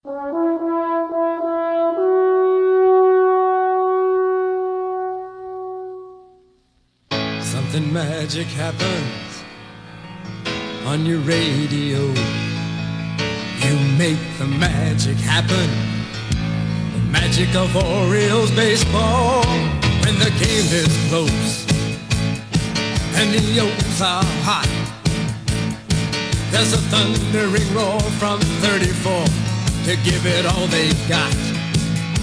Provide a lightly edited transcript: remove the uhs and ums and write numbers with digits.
Something magic happens on your radio. You make the magic happen. The magic of Orioles baseball. When the game is close and the O's are hot, there's a thundering roar from 34 to give it all they got.